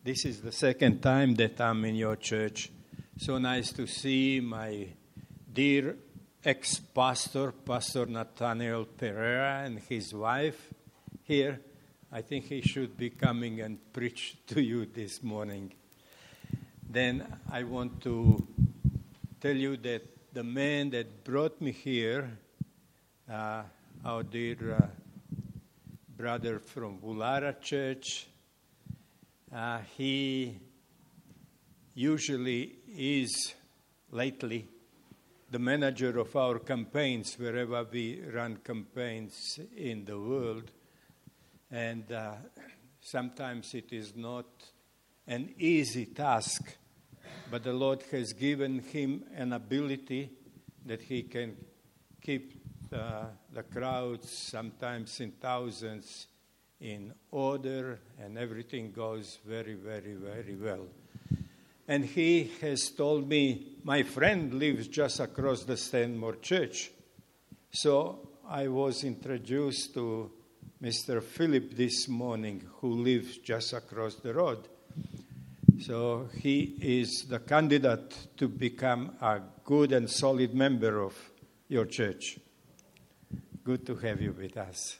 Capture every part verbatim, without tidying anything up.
This is the second time that I'm in your church. So nice to see my dear ex-pastor, Pastor Nathaniel Pereira, and his wife here. I think he should be coming and preach to you this morning. Then I want to tell you that the man that brought me here, uh, our dear uh, brother from Wulara Church, uh, he usually is lately the manager of our campaigns wherever we run campaigns in the world. And uh, sometimes it is not an easy task, but the Lord has given him an ability that he can keep uh, the crowds, sometimes in thousands, in order, and everything goes very, very, very well. And he has told me, my friend lives just across the Stanmore Church. So I was introduced to Mister Philip this morning, who lives just across the road. So he is the candidate to become a good and solid member of your church. Good to have you with us.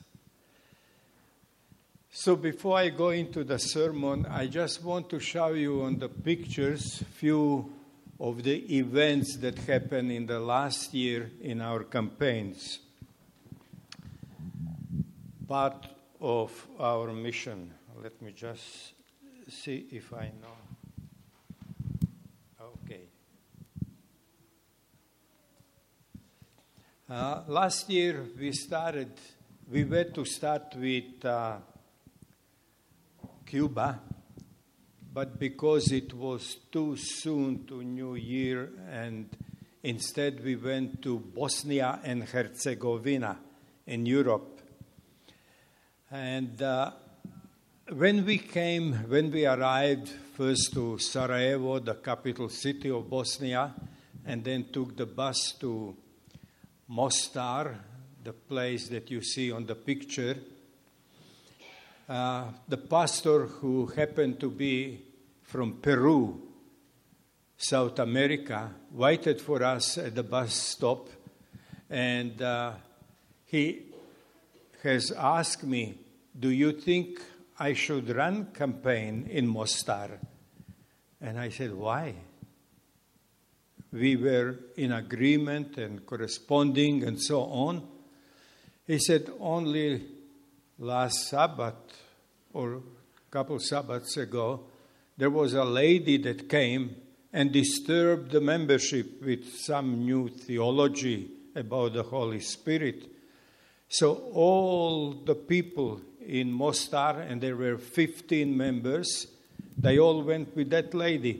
So before I go into the sermon, I just want to show you on the pictures few of the events that happened in the last year in our campaigns. Part of our mission. Let me just see if I know. Okay. Uh, last year we started, we were to start with uh, Cuba, but because it was too soon to New Year, and instead we went to Bosnia and Herzegovina in Europe. And uh, when we came, when we arrived first to Sarajevo, the capital city of Bosnia, and then took the bus to Mostar, the place that you see on the picture, uh, the pastor, who happened to be from Peru, South America, waited for us at the bus stop, and uh, he has asked me, do you think I should run campaign in Mostar? And I said, why? We were in agreement and corresponding and so on. He said, only last Sabbath or a couple Sabbaths ago, there was a lady that came and disturbed the membership with some new theology about the Holy Spirit. So all the people in Mostar, and there were fifteen members, they all went with that lady.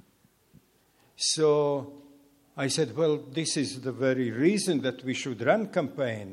So I said, well, this is the very reason that we should run campaign.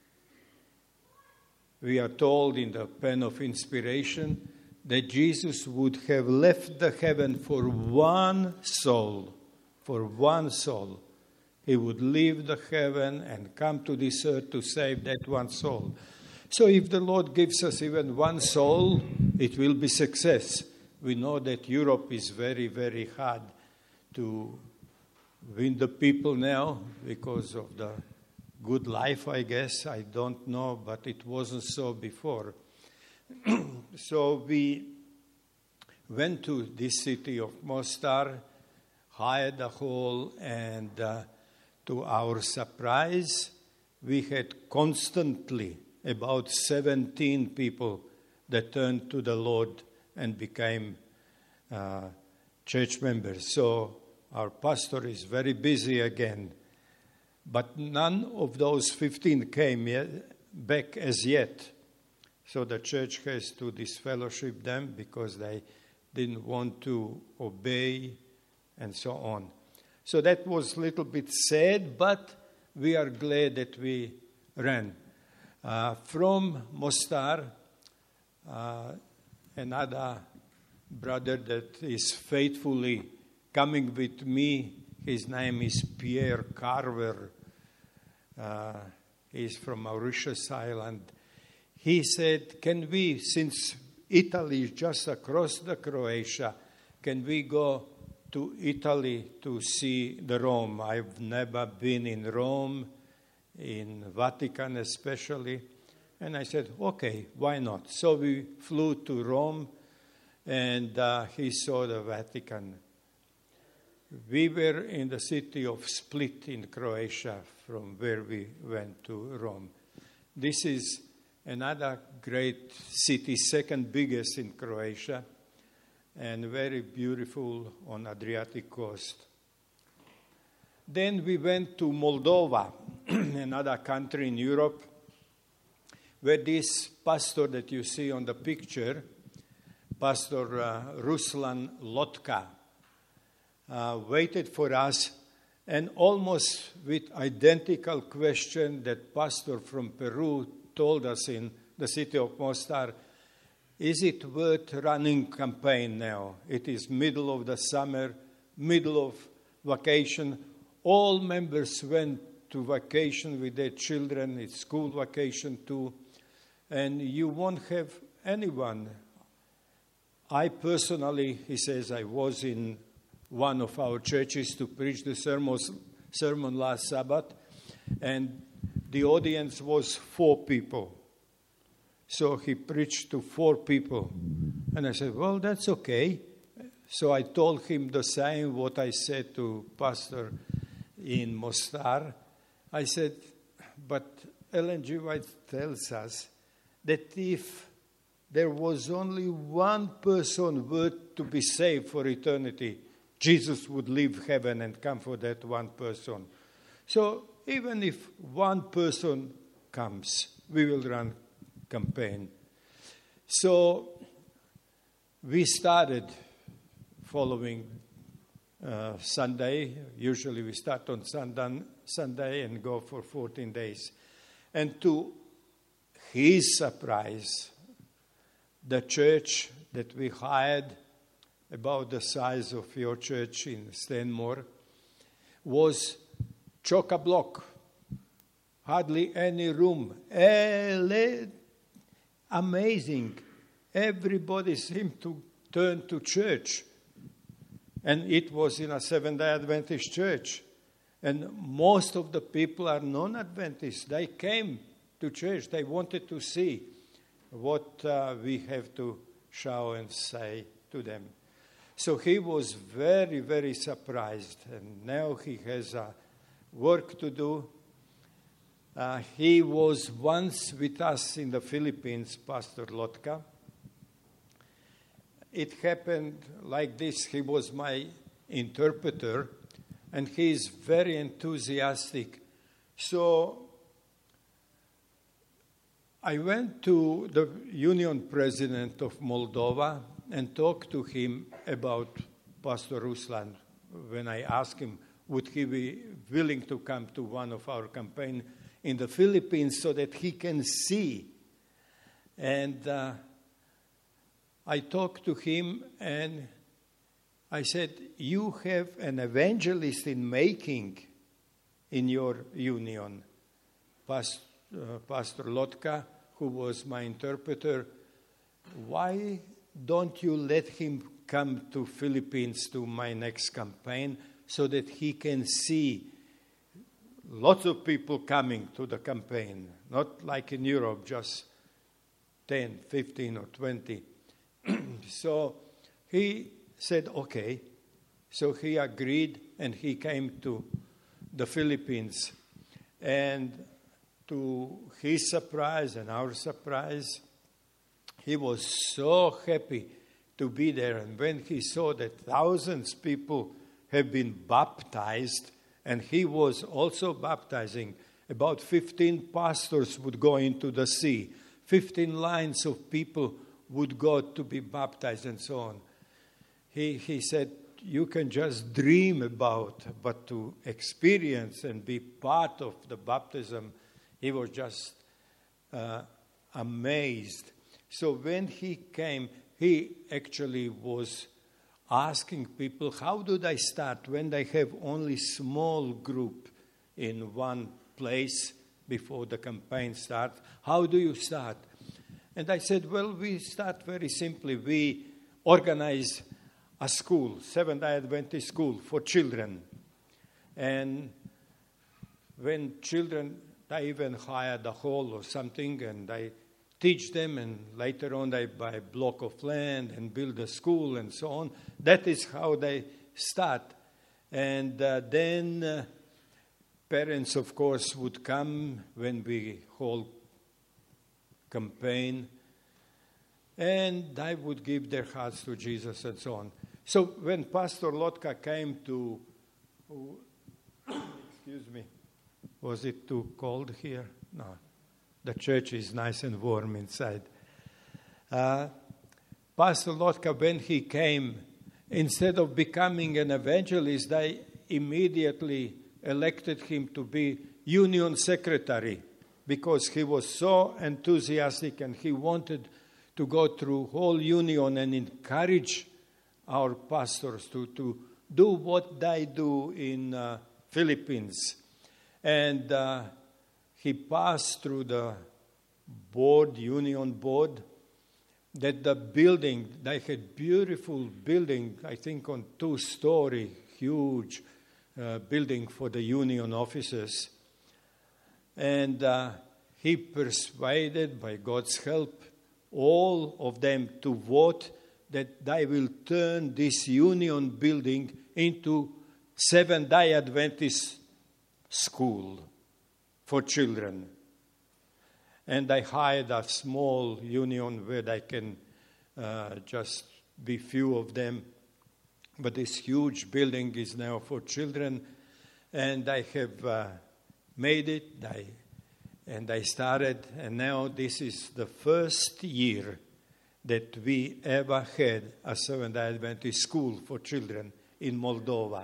We are told in the Pen of Inspiration that Jesus would have left the heaven for one soul, for one soul. He would leave the heaven and come to this earth to save that one soul. So if the Lord gives us even one soul, it will be success. We know that Europe is very, very hard to win the people now because of the good life, I guess. I don't know, but it wasn't so before. So we went to this city of Mostar, hired a hall, and uh, to our surprise, we had constantly about seventeen people that turned to the Lord and became uh, church members. So our pastor is very busy again. But none of those fifteen came yet, back as yet. So the church has to disfellowship them because they didn't want to obey and so on. So that was a little bit sad, but we are glad that we ran. Uh, from Mostar, uh, another brother that is faithfully coming with me, his name is Pierre Carver. Uh, he's from Mauritius Island. He said, can we, since Italy is just across the Croatia. Can we go to Italy to see the Rome? I've never been in Rome, in Vatican especially. And I said, okay, why not? So we flew to Rome, and uh, he saw the Vatican. We were in the city of Split in Croatia, from where we went to Rome. This is another great city, second biggest in Croatia, and very beautiful on Adriatic coast. Then we went to Moldova, another country in Europe, where this pastor that you see on the picture, Pastor uh, Ruslan Lotka, uh, waited for us, and almost with identical question that pastor from Peru told us in the city of Mostar, is it worth running campaign now? It is middle of the summer, middle of vacation. All members went to vacation with their children. It's school vacation too. And you won't have anyone. I personally, he says, I was in one of our churches to preach the sermons, sermon last Sabbath, and the audience was four people. So he preached to four people. And I said, well, that's okay. So I told him the same what I said to Pastor in Mostar. I said, but Ellen G. White tells us that if there was only one person worth to be saved for eternity, Jesus would leave heaven and come for that one person. So even if one person comes, we will run campaign. So we started following uh, Sunday. Usually we start on Sunday, Sunday and go for fourteen days. And to his surprise, the church that we hired, about the size of your church in Stanmore, was chock-a-block. Hardly any room. Amazing. Everybody seemed to turn to church. And it was in a Seventh-day Adventist church. And most of the people are non-Adventists. They came to church. They wanted to see what uh, we have to show and say to them. So he was very, very surprised. And now he has uh, work to do. Uh, he was once with us in the Philippines, Pastor Lotka. It happened like this. He was my interpreter, and he is very enthusiastic. So I went to the Union President of Moldova and talked to him about Pastor Ruslan when I asked him, would he be willing to come to one of our campaigns in the Philippines so that he can see. And uh, I talked to him and I said, you have an evangelist in making in your union. Past, uh, Pastor Lotka, who was my interpreter, why don't you let him come to Philippines to my next campaign so that he can see lots of people coming to the campaign, not like in Europe, just ten, fifteen, or twenty. So he said, okay. So he agreed, and he came to the Philippines. And to his surprise and our surprise, he was so happy to be there. And when he saw that thousands of people have been baptized, and he was also baptizing, about fifteen pastors would go into the sea. fifteen lines of people would go to be baptized and so on. He, he said, you can just dream about, but to experience and be part of the baptism, he was just uh, amazed. So when he came, he actually was asking people, how do they start when they have only small group in one place before the campaign starts? How do you start? And I said, well, we start very simply. We organize a school, Seventh-day Adventist school for children. And when children, they even hire the hall or something, and I teach them, and later on they buy a block of land and build a school and so on. That is how they start. And uh, then uh, parents, of course, would come when we hold campaign, and I would give their hearts to Jesus and so on. So when Pastor Lotka came to, oh, excuse me, was it too cold here? No, the church is nice and warm inside. Uh, Pastor Lotka, when he came, instead of becoming an evangelist, I immediately elected him to be union secretary, because he was so enthusiastic and he wanted to go through whole union and encourage our pastors to, to do what they do in uh, Philippines. And uh, he passed through the board, union board, that the building, they had beautiful building, I think on two-story, huge uh, building for the union offices. And uh, he persuaded, by God's help, all of them to vote that they will turn this union building into Seventh-day Adventist school for children. And I hired a small union where they can uh, just be few of them. But this huge building is now for children. And I have uh, made it, I, and I started, and now this is the first year that we ever had a Seventh-day Adventist school for children in Moldova.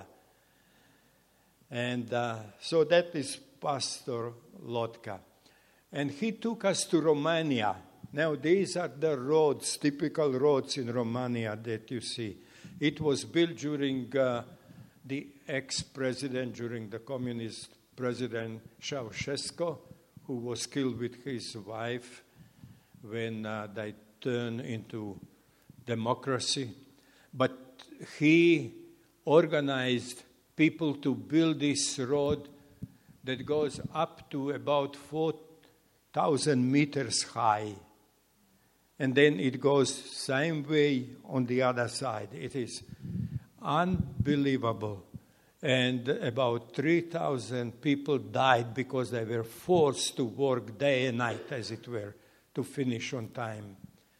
And uh, so that is Pastor Lotka. And he took us to Romania. Now these are the roads, typical roads in Romania that you see. It was built during uh, the ex-president, during the communist President Ceausescu, who was killed with his wife when uh, they turned into democracy. But he organized people to build this road that goes up to about four thousand meters high. And then it goes same way on the other side. It is unbelievable. And about three thousand people died because they were forced to work day and night, as it were, to finish on time.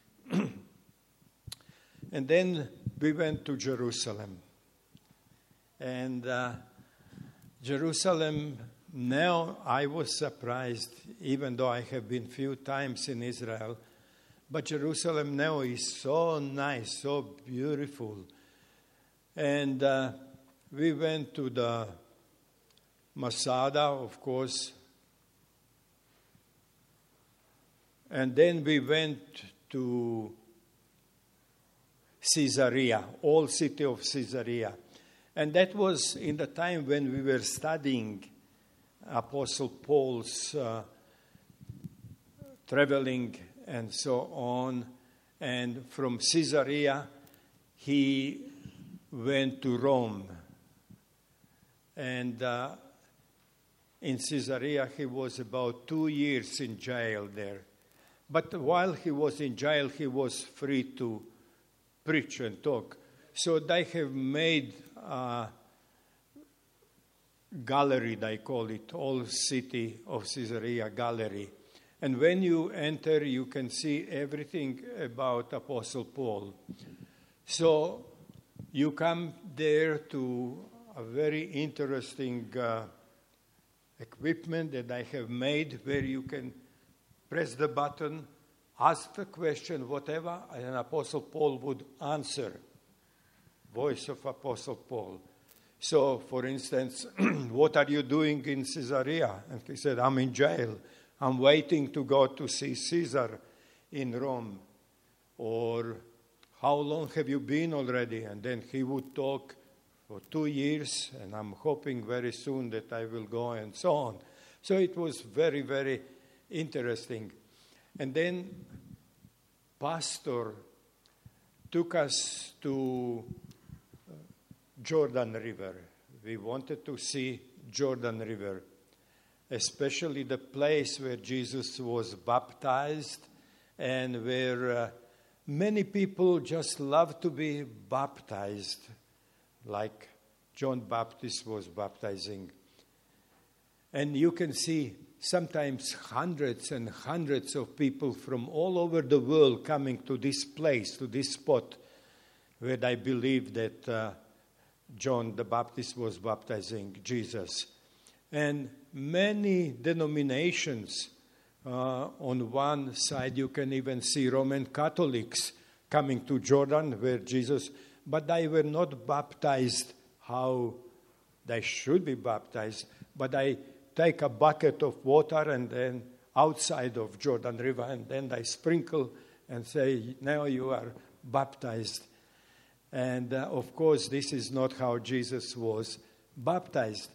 And then we went to Jerusalem. And uh, Jerusalem, now I was surprised, even though I have been few times in Israel, but Jerusalem now is so nice, so beautiful. And uh, we went to the Masada, of course. And then we went to Caesarea, old city of Caesarea. And that was in the time when we were studying Apostle Paul's uh, traveling and so on. And from Caesarea, he went to Rome. And uh, in Caesarea, he was about two years in jail there. But while he was in jail, he was free to preach and talk. So they have made a gallery, they call it, Old City of Caesarea Gallery. And when you enter, you can see everything about Apostle Paul. So you come there to a very interesting uh, equipment that I have made where you can press the button, ask the question, whatever, and Apostle Paul would answer. Voice of Apostle Paul. So, for instance, what are you doing in Caesarea? And he said, I'm in jail. I'm waiting to go to see Caesar in Rome. Or, how long have you been already? And then he would talk for two years, and I'm hoping very soon that I will go, and so on. So it was very, very interesting. And then pastor took us to Jordan River. We wanted to see Jordan River, especially the place where Jesus was baptized and where uh, many people just love to be baptized, like John Baptist was baptizing. And you can see sometimes hundreds and hundreds of people from all over the world coming to this place, to this spot, where I believe that uh, John the Baptist was baptizing Jesus. And many denominations, uh, on one side you can even see Roman Catholics coming to Jordan where Jesus, but they were not baptized how they should be baptized, but they take a bucket of water and then outside of Jordan River, and then they sprinkle and say, now you are baptized. And uh, of course, this is not how Jesus was baptized.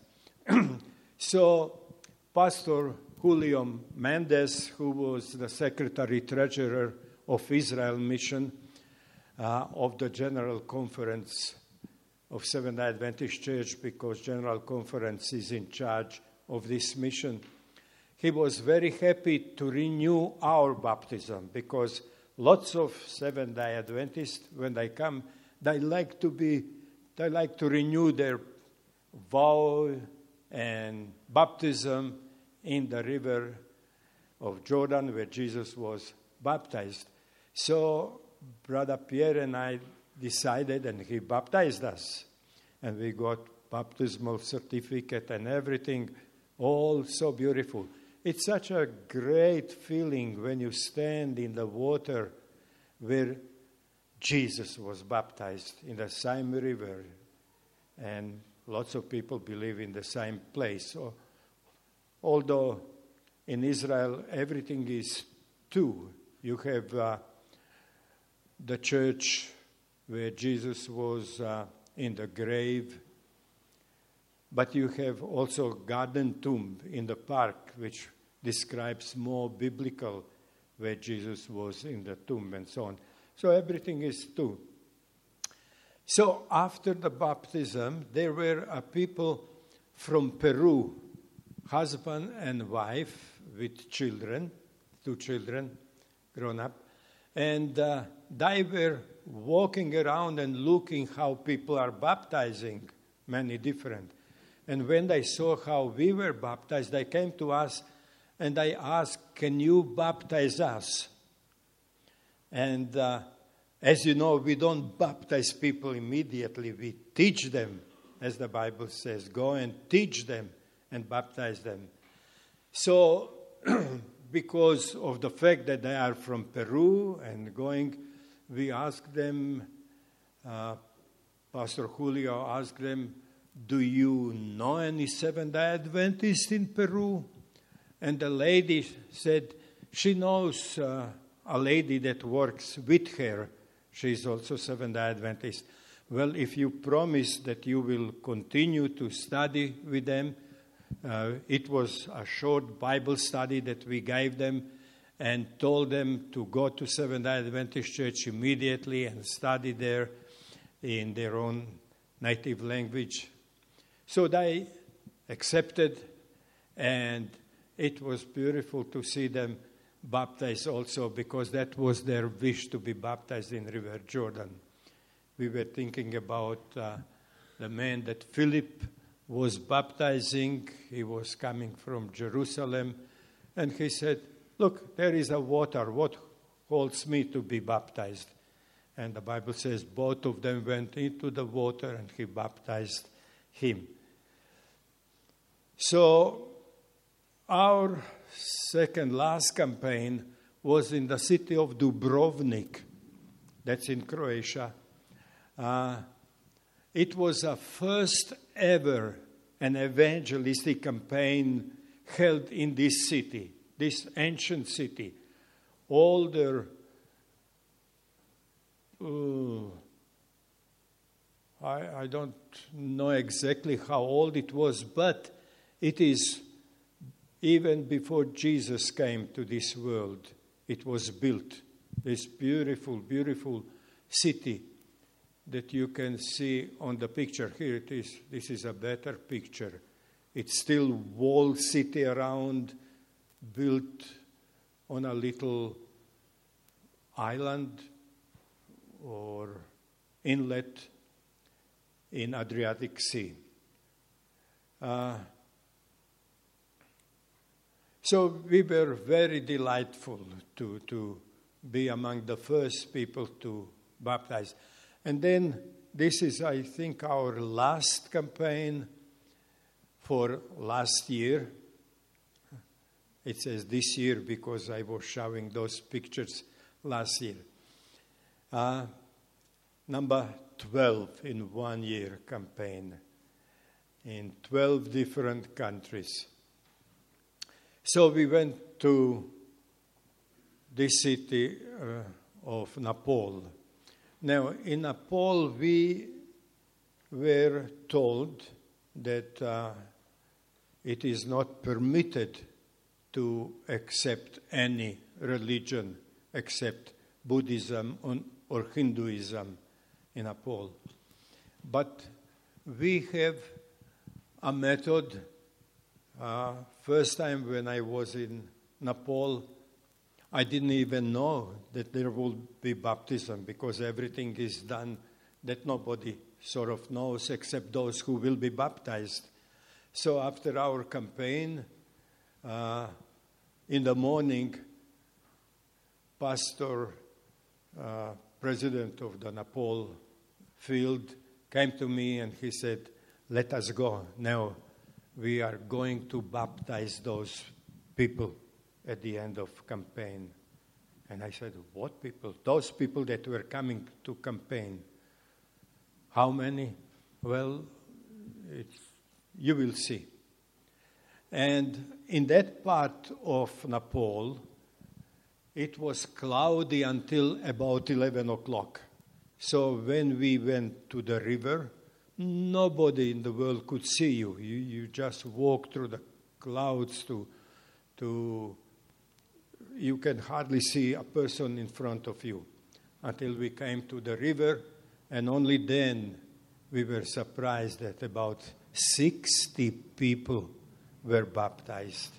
So Pastor Julio Mendez, who was the Secretary-Treasurer of Israel Mission uh, of the General Conference of Seventh-day Adventist Church, because General Conference is in charge of this mission, he was very happy to renew our baptism, because lots of Seventh-day Adventists, when they come, they like to be, they like to renew their vow and baptism in the river of Jordan where Jesus was baptized. So Brother Pierre and I decided, and he baptized us, and we got baptismal certificate and everything. All so beautiful. It's such a great feeling when you stand in the water where Jesus was baptized, in the same river. And lots of people believe in the same place. So, although in Israel everything is two. You have uh, the church where Jesus was uh, in the grave, but you have also garden tomb in the park, which describes more biblical, where Jesus was in the tomb and so on. So everything is two. So after the baptism, there were uh, people from Peru, husband and wife with children, two children grown up, and uh, they were walking around and looking how people are baptizing, many different. And when they saw how we were baptized, they came to us and they asked, can you baptize us? And uh, as you know, we don't baptize people immediately. We teach them, as the Bible says, go and teach them and baptize them. So, because of the fact that they are from Peru and going, we asked them, uh, Pastor Julio asked them, do you know any Seventh-day Adventists in Peru? And the lady said she knows uh, a lady that works with her. She's also Seventh-day Adventist. Well, if you promise that you will continue to study with them, uh, it was a short Bible study that we gave them and told them to go to Seventh-day Adventist Church immediately and study there in their own native language. So they accepted, and it was beautiful to see them baptized also, because that was their wish, to be baptized in River Jordan. We were thinking about uh, the man that Philip was baptizing. He was coming from Jerusalem, and he said, look, there is a water. What holds me to be baptized? And the Bible says both of them went into the water, and he baptized him. So our second last campaign was in the city of Dubrovnik. That's in Croatia. Uh, it was a first ever an evangelistic campaign held in this city, this ancient city. Older, uh, I, I don't know exactly how old it was, but it is even before Jesus came to this world. It was built this beautiful, beautiful city that you can see on the picture. Here it is. This is a better picture. It's still walled city around, built on a little island or inlet in Adriatic Sea. Uh, so we were very delightful to, to be among the first people to baptize. And then this is, I think, our last campaign for last year. It says this year because I was showing those pictures last year. Uh, number twelve in one year campaign in twelve different countries. So we went to this city uh, of Nepal. Now, in Nepal, we were told that uh, it is not permitted to accept any religion except Buddhism or Hinduism in Nepal. But we have a method. Uh, first time when I was in Nepal, I didn't even know that there will be baptism because everything is done that nobody sort of knows except those who will be baptized. So after our campaign, uh, in the morning, pastor, uh, president of the Nepal field, came to me and he said, "Let us go now. We are going to baptize those people at the end of campaign." And I said, "What people?" "Those people that were coming to campaign." "How many?" "Well, it's, you will see." And in that part of Nepal, it was cloudy until about eleven o'clock. So when we went to the river, nobody in the world could see you. You, you just walk through the clouds to, to, you can hardly see a person in front of you until we came to the river, and only then we were surprised that about sixty people were baptized.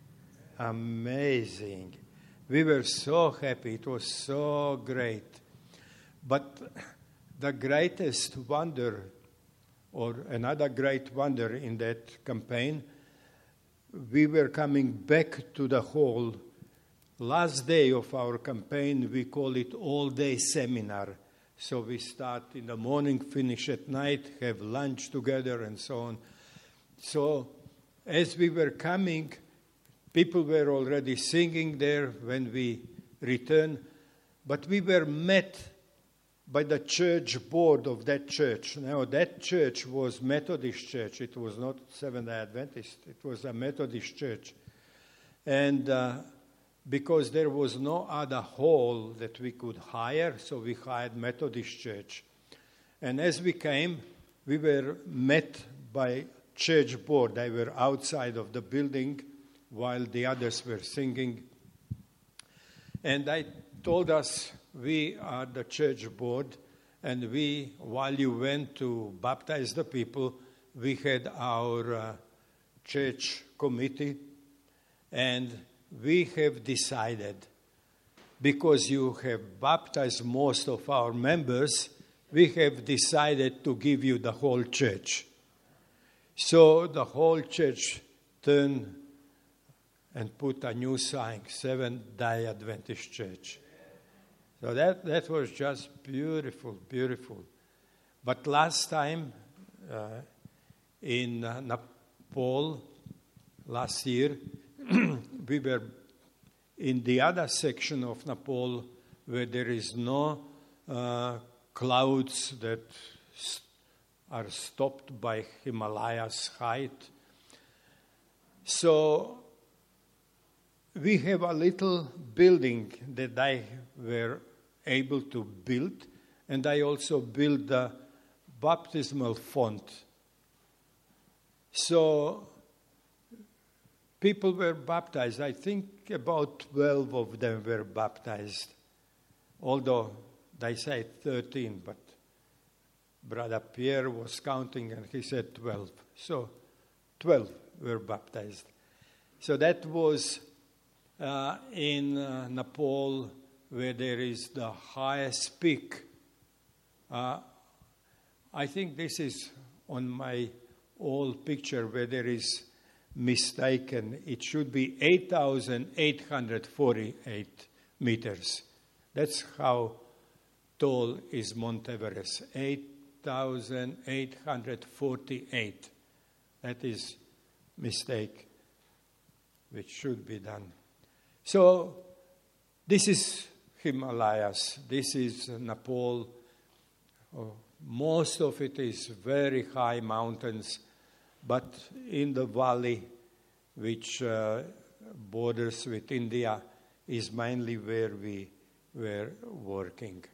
Amazing. We were so happy. It was so great. But the greatest wonder, or another great wonder in that campaign, we were coming back to the hall. Last day of our campaign, we call it all-day seminar. So we start in the morning, finish at night, have lunch together, and so on. So as we were coming, people were already singing there when we returned, but we were met by the church board of that church. Now, that church was Methodist church. It was not Seventh-day Adventist. It was a Methodist church. And uh, because there was no other hall that we could hire, so we hired Methodist church. And as we came, we were met by church board. They were outside of the building while the others were singing. And they told us, "We are the church board, and we, while you went to baptize the people, we had our uh, church committee, and we have decided, because you have baptized most of our members, we have decided to give you the whole church." So the whole church turned and put a new sign, Seventh-day Adventist Church. So that, that was just beautiful, beautiful. But last time uh, in uh, Nepal, last year, we were in the other section of Nepal where there is no uh, clouds that st- are stopped by Himalayas height. So we have a little building that I were able to build, and I also built the baptismal font. So people were baptized. I think about twelve of them were baptized. although they say thirteen, but Brother Pierre was counting and he said twelve. So twelve were baptized. So that was uh, in uh, Nepal, where there is the highest peak. Uh, I think this is on my old picture where there is mistaken. It should be eight thousand eight hundred forty-eight meters. That's how tall is Mount Everest, eight thousand eight hundred forty-eight. That is mistake, which should be done. So this is Himalayas. This is Nepal. Oh, most of it is very high mountains, but in the valley, which uh, borders with India, is mainly where we were working.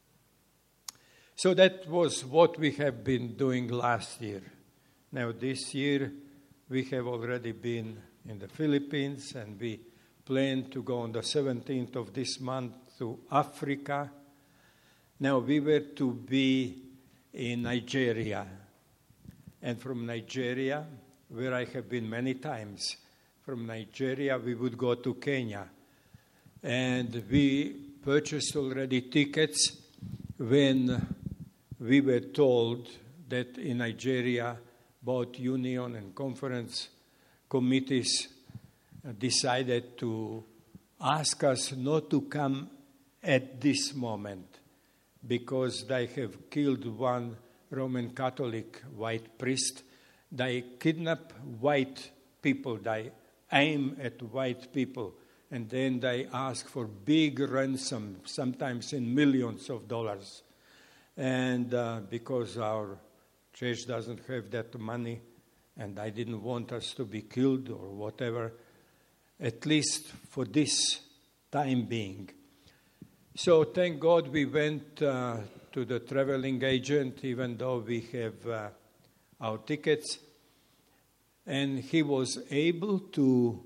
So that was what we have been doing last year. Now this year, we have already been in the Philippines, and we plan to go on the seventeenth of this month to Africa. Now we were to be in Nigeria, and from Nigeria, where I have been many times, from Nigeria we would go to Kenya. And we purchased already tickets when we were told that in Nigeria both union and conference committees decided to ask us not to come at this moment because they have killed one Roman Catholic white priest. They kidnap white people, they aim at white people, and then they ask for big ransom, sometimes in millions of dollars. And uh, because our church doesn't have that money, and they didn't want us to be killed or whatever, at least for this time being. So thank God we went uh, to the traveling agent, even though we have uh, our tickets, and he was able to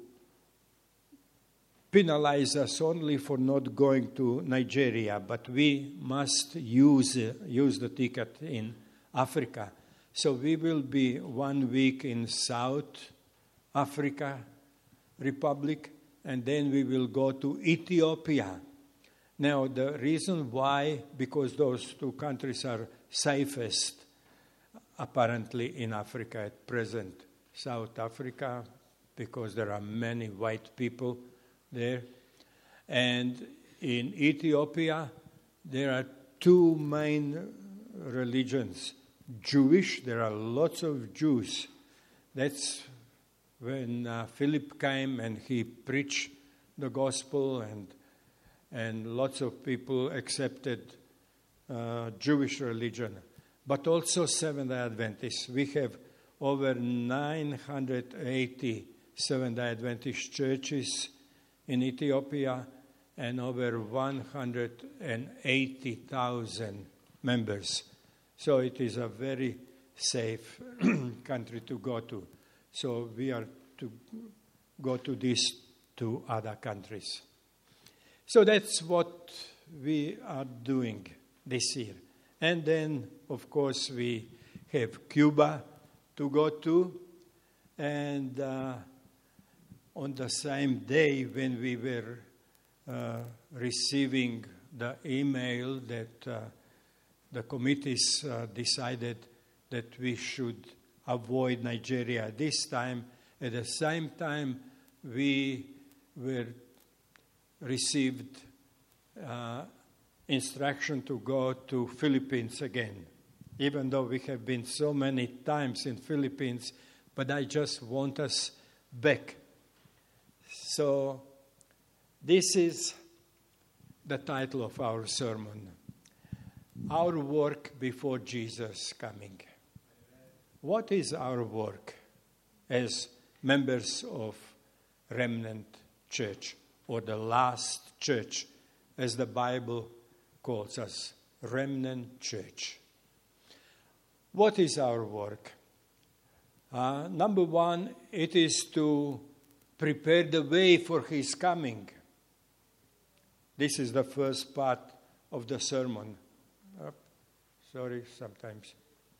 penalize us only for not going to Nigeria, but we must use uh, use the ticket in Africa. So we will be one week in South Africa Republic, and then we will go to Ethiopia. Now, the reason why, because those two countries are safest, apparently, in Africa at present. South Africa, because there are many white people there. And in Ethiopia, there are two main religions. Jewish, there are lots of Jews. That's when uh, Philip came and he preached the gospel, and and lots of people accepted uh, Jewish religion. But also Seventh-day Adventists. We have over nine hundred eighty Seventh-day Adventist churches in Ethiopia and over one hundred eighty thousand members. So it is a very safe country to go to. So we are to go to these two other countries. So that's what we are doing this year. And then, of course, we have Cuba to go to. And uh, on the same day when we were uh, receiving the email that uh, the committees uh, decided that we should avoid Nigeria this time, at the same time we were received uh, instruction to go to Philippines again, even though we have been so many times in Philippines, but I just want us back. So this is the title of our sermon, Our Work Before Jesus Coming. What is our work as members of Remnant Church, or the last church, as the Bible calls us, Remnant Church? What is our work? Uh, number one, it is to prepare the way for His coming. This is the first part of the sermon. Oh, sorry, sometimes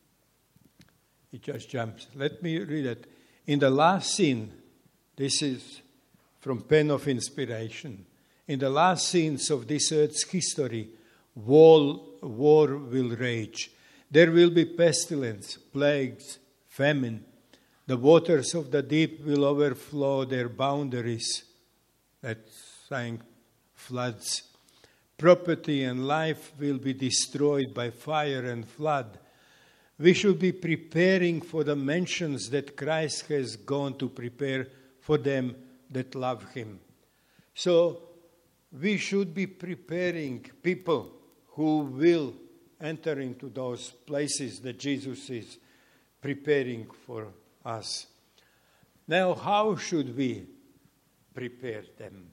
it just jumps. Let me read it. In the last scene, this is from Pen of Inspiration. In the last scenes of this earth's history, war, war will rage. There will be pestilence, plagues, famine. The waters of the deep will overflow their boundaries. That's saying floods. Property and life will be destroyed by fire and flood. We should be preparing for the mansions that Christ has gone to prepare for them that love him. So we should be preparing people who will enter into those places that Jesus is preparing for us. Now, how should we prepare them?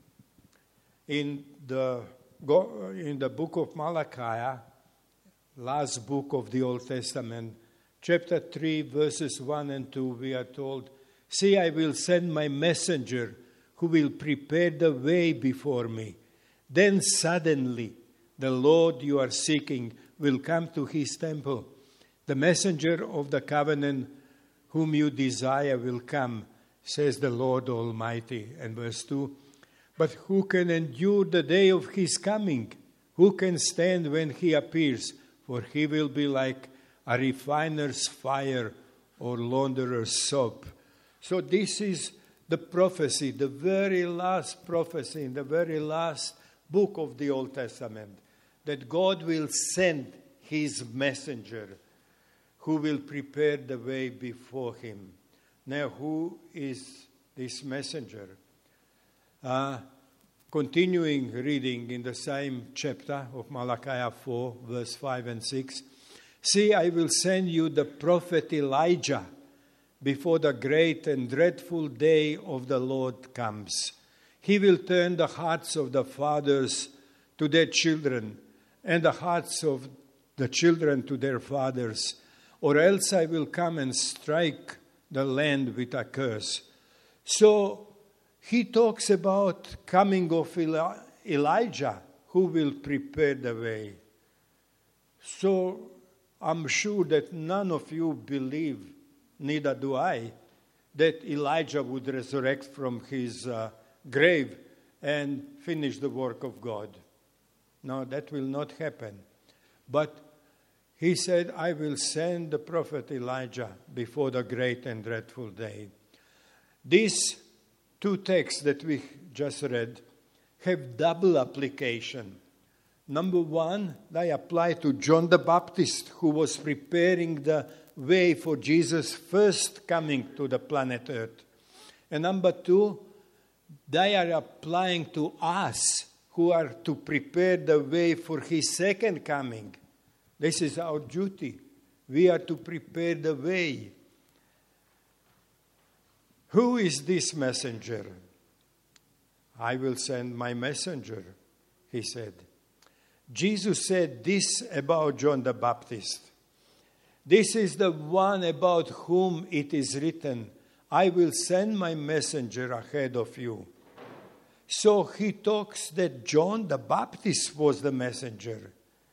In the, in the book of Malachi, last book of the Old Testament, chapter three, verses one and two, we are told, "See, I will send my messenger who will prepare the way before me. Then suddenly the Lord you are seeking will come to his temple. The messenger of the covenant whom you desire will come, says the Lord Almighty." And verse two, "But who can endure the day of his coming? Who can stand when he appears? For he will be like a refiner's fire or launderer's soap." So this is the prophecy, the very last prophecy in the very last book of the Old Testament, that God will send his messenger who will prepare the way before him. Now, who is this messenger? Uh, continuing reading in the same chapter of Malachi four, verse five and six. "See, I will send you the prophet Elijah before the great and dreadful day of the Lord comes. He will turn the hearts of the fathers to their children and the hearts of the children to their fathers, or else I will come and strike the land with a curse." So he talks about coming of Eli- Elijah who will prepare the way. So I'm sure that none of you believe, neither do I, that Elijah would resurrect from his uh, grave and finish the work of God. No, that will not happen. But he said, "I will send the prophet Elijah before the great and dreadful day." These two texts that we just read have double application. Number one, they apply to John the Baptist, who was preparing the way for Jesus' first coming to the planet Earth. And number two, they are applying to us, who are to prepare the way for his second coming. This is our duty. We are to prepare the way. Who is this messenger? "I will send my messenger," he said. Jesus said this about John the Baptist. "This is the one about whom it is written, 'I will send my messenger ahead of you.'" So he talks that John the Baptist was the messenger.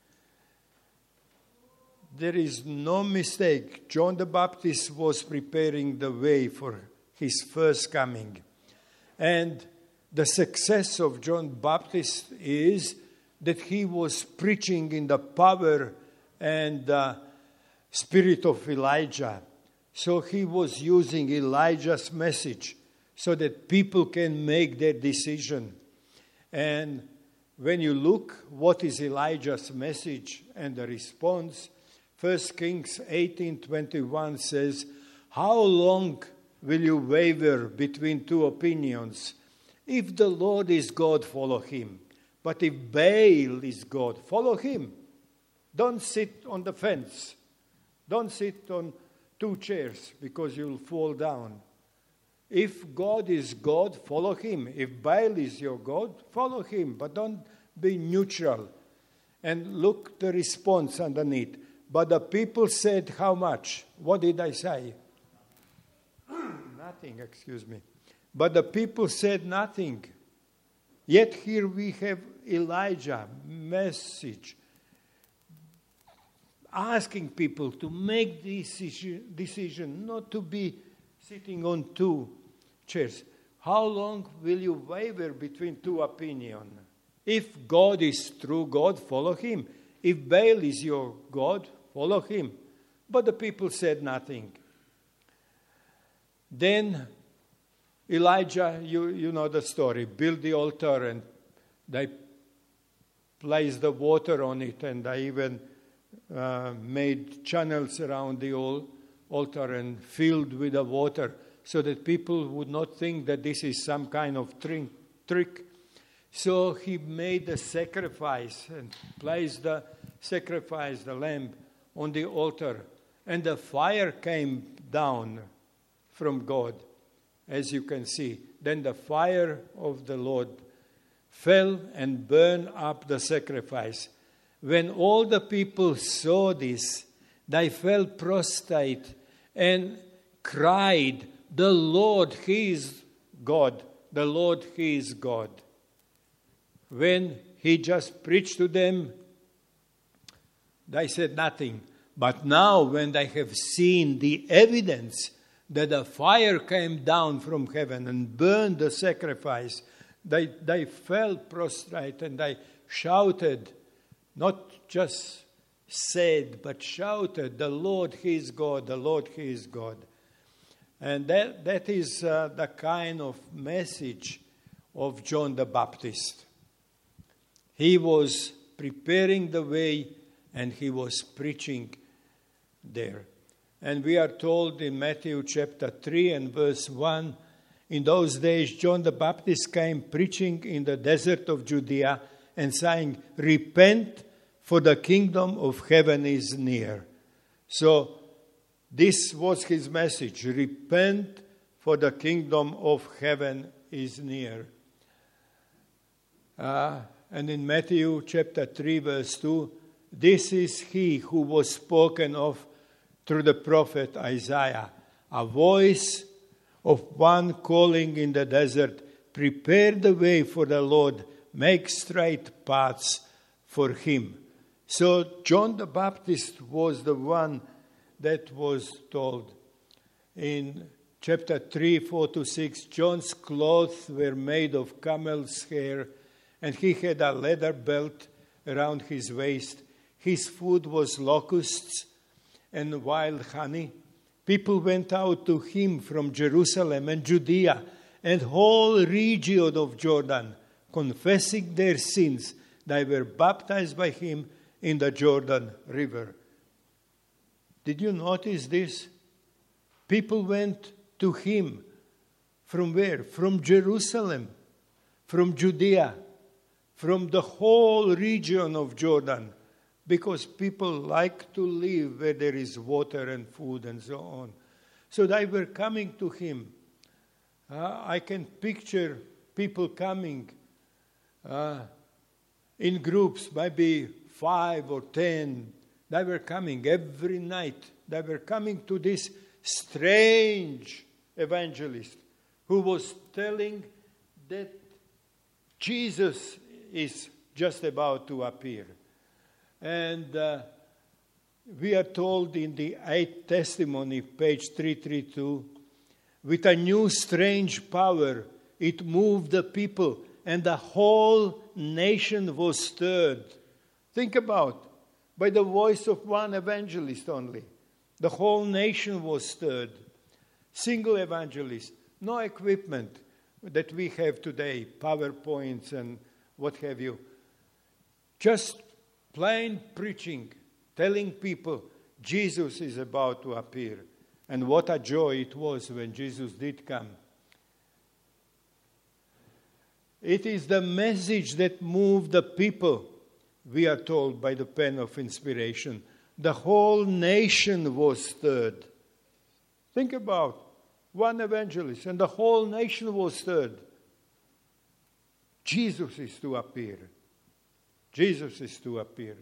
There is no mistake. John the Baptist was preparing the way for his first coming. And the success of John the Baptist is that he was preaching in the power and uh, spirit of Elijah. So he was using Elijah's message so that people can make their decision. And when you look what is Elijah's message and the response, First Kings eighteen twenty-one says, "How long will you waver between two opinions? If the Lord is God, follow him. But if Baal is God, follow him. Don't sit on the fence. Don't sit on two chairs because you'll fall down. If God is God, follow him. If Baal is your God, follow him. But don't be neutral." And look the response underneath. "But the people said how much?" What did I say? Nothing, excuse me. "But the people said nothing." Yet here we have Elijah message asking people to make decision, decision, not to be sitting on two chairs. How long will you waver between two opinions? If God is true God, follow him. If Baal is your God, follow him. But the people said nothing. Then Elijah, you, you know the story, built the altar and they placed the water on it, and they even uh, made channels around the altar and filled with the water so that people would not think that this is some kind of trick. trick. So he made the sacrifice and placed the sacrifice, the lamb, on the altar. And the fire came down from God, as you can see. Then the fire of the Lord fell and burned up the sacrifice. When all the people saw this, they fell prostrate and cried, "The Lord, He is God. The Lord, He is God." When he just preached to them, they said nothing. But now when they have seen the evidence that the fire came down from heaven and burned the sacrifice, they, they fell prostrate and they shouted, not just said, but shouted, "The Lord, He is God, the Lord, He is God." And that, that is uh, the kind of message of John the Baptist. He was preparing the way and he was preaching there. And we are told in Matthew chapter three and verse one, "In those days John the Baptist came preaching in the desert of Judea and saying, 'Repent, for the kingdom of heaven is near.'" So this was his message: repent, for the kingdom of heaven is near. Uh, and in Matthew chapter three verse two, "This is he who was spoken of through the prophet Isaiah, a voice of one calling in the desert, 'Prepare the way for the Lord, make straight paths for him.'" So John the Baptist was the one that was told. In chapter three, four to six, John's clothes were made of camel's hair, and he had a leather belt around his waist. His food was locusts and wild honey. People went out to him from Jerusalem and Judea and whole region of Jordan, confessing their sins. They were baptized by him in the Jordan River. Did you notice this? People went to him from where? From Jerusalem, from Judea, from the whole region of Jordan, because people like to live where there is water and food and so on. So they were coming to him. Uh, I can picture people coming uh, in groups, maybe five or ten. They were coming every night. They were coming to this strange evangelist who was telling that Jesus is just about to appear. And uh, we are told in the eighth testimony, page three thirty-two, "With a new strange power, it moved the people, and the whole nation was stirred." Think about, by the voice of one evangelist only, the whole nation was stirred. Single evangelist, no equipment that we have today, PowerPoints and what have you. Just plain preaching, telling people Jesus is about to appear. And what a joy it was when Jesus did come. It is the message that moved the people, we are told by the pen of inspiration. The whole nation was stirred. Think about one evangelist and the whole nation was stirred. Jesus is to appear. Jesus is to appear.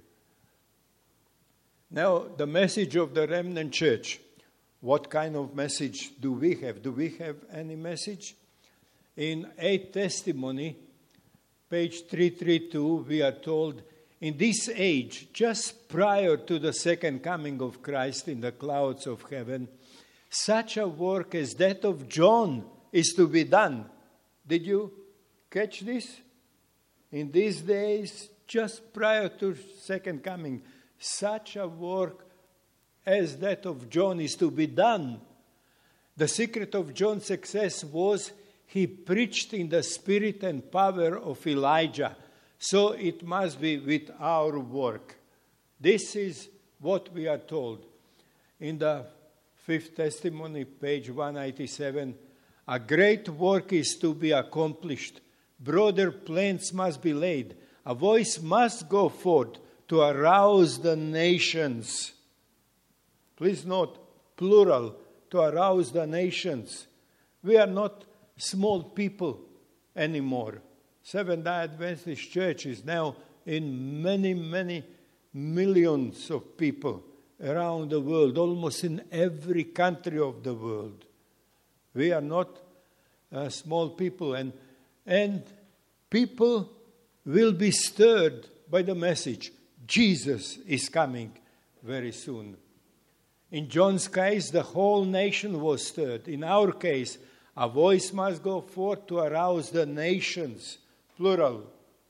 Now, the message of the remnant church. What kind of message do we have? Do we have any message? In eighth testimony, page three thirty-two, we are told, in this age, just prior to the second coming of Christ in the clouds of heaven, such a work as that of John is to be done. Did you catch this? In these days, just prior to second coming, such a work as that of John is to be done. The secret of John's success was he preached in the spirit and power of Elijah. So it must be with our work. This is what we are told. In the fifth testimony, page one eighty-seven, a great work is to be accomplished. Broader plans must be laid. A voice must go forth to arouse the nations. Please note, plural, to arouse the nations. We are not small people anymore. Seventh-day Adventist Church is now in many, many millions of people around the world, almost in every country of the world. We are not uh, small people, and, and people will be stirred by the message. Jesus is coming very soon. In John's case, the whole nation was stirred. In our case, a voice must go forth to arouse the nations, plural.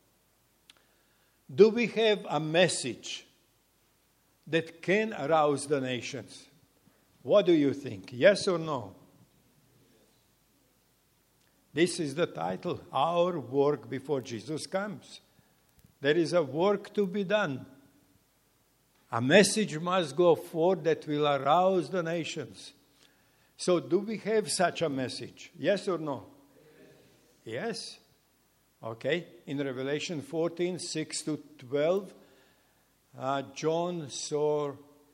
Do we have a message that can arouse the nations? What do you think? Yes or no? This is the title, Our Work Before Jesus Comes. There is a work to be done. A message must go forth that will arouse the nations. So do we have such a message? Yes or no? Yes. Okay. In Revelation fourteen, six to twelve, uh, John saw,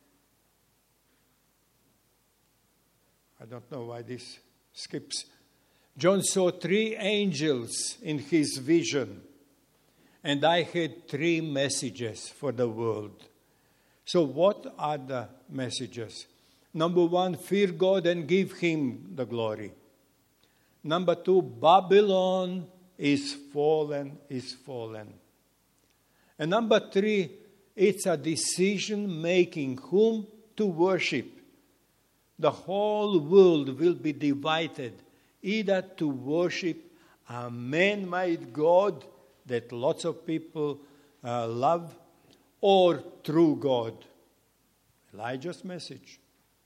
I don't know why this skips. John saw three angels in his vision, and I had three messages for the world. So what are the messages? Number one, fear God and give Him the glory. Number two, Babylon is fallen, is fallen. And number three, it's a decision making whom to worship. The whole world will be divided either to worship a man-made God that lots of people uh, love, or true God. Elijah's message.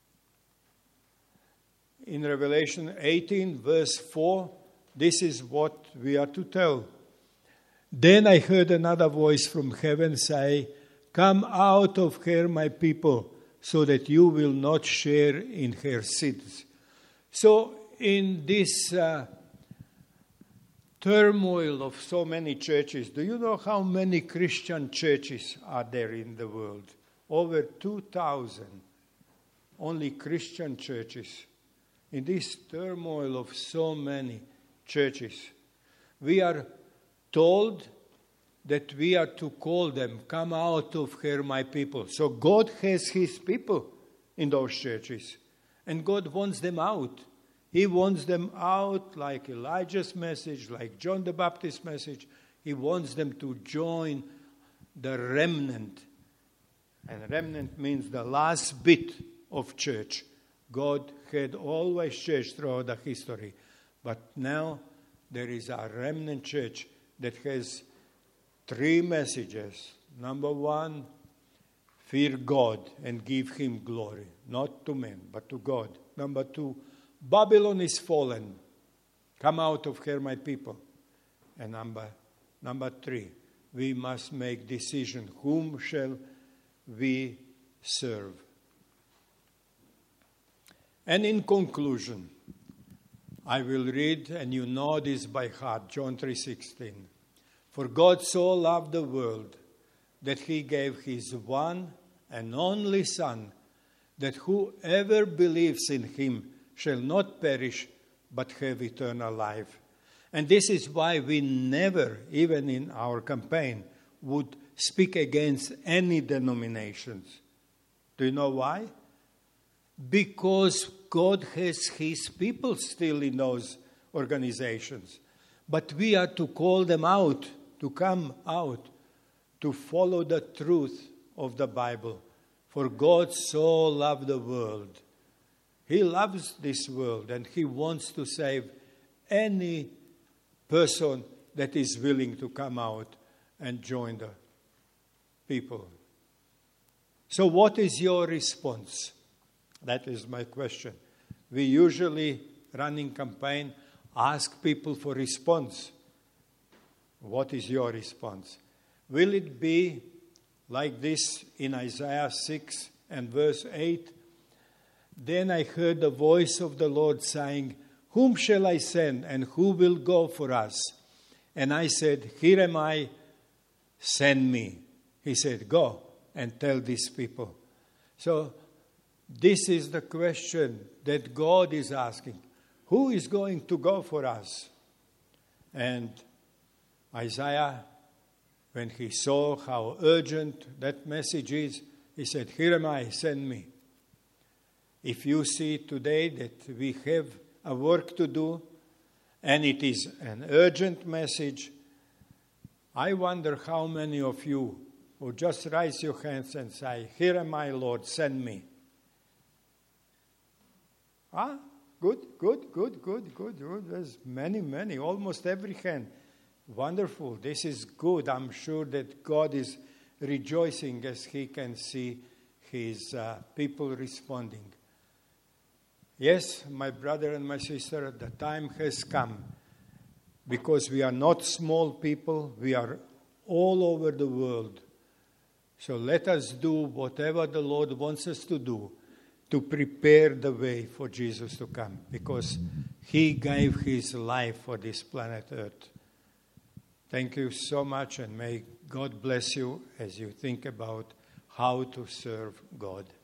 In Revelation eighteen, verse four, this is what we are to tell. Then I heard another voice from heaven say, "Come out of her, my people, so that you will not share in her sins." So in this uh, turmoil of so many churches, do you know how many Christian churches are there in the world? Over two thousand. Only Christian churches. In this turmoil of so many churches, we are told that we are to call them, "Come out of her, my people." So God has His people in those churches, and God wants them out. He wants them out like Elijah's message, like John the Baptist's message. He wants them to join the remnant. And remnant means the last bit of church. God had always church throughout the history. But now there is a remnant church that has three messages. Number one, fear God and give Him glory. Not to men, but to God. Number two, Babylon is fallen. Come out of her, my people. And number, number three, we must make decision. Whom shall we serve? And in conclusion, I will read, and you know this by heart, John three sixteen. For God so loved the world that He gave His one and only Son, that whoever believes in Him shall not perish, but have eternal life. And this is why we never, even in our campaign, would speak against any denominations. Do you know why? Because God has His people still in those organizations. But we are to call them out to come out, to follow the truth of the Bible. For God so loved the world. He loves this world and He wants to save any person that is willing to come out and join the people. So what is your response? That is my question. We usually, running campaign, ask people for response. What is your response? Will it be like this in Isaiah six and verse eight? Then I heard the voice of the Lord saying, whom shall I send, and who will go for us? And I said, here am I, send me. He said, go and tell these people. So this is the question that God is asking. Who is going to go for us? And Isaiah, when he saw how urgent that message is, he said, here am I, send me. If you see today that we have a work to do, and it is an urgent message, I wonder how many of you will just raise your hands and say, here am I, Lord, send me. Ah, good, good, good, good, good, good. There's many, many, almost every hand. Wonderful, this is good. I'm sure that God is rejoicing as He can see His uh, people responding. Yes, my brother and my sister, the time has come, because we are not small people, we are all over the world. So let us do whatever the Lord wants us to do to prepare the way for Jesus to come, because He gave His life for this planet Earth. Thank you so much, and may God bless you as you think about how to serve God.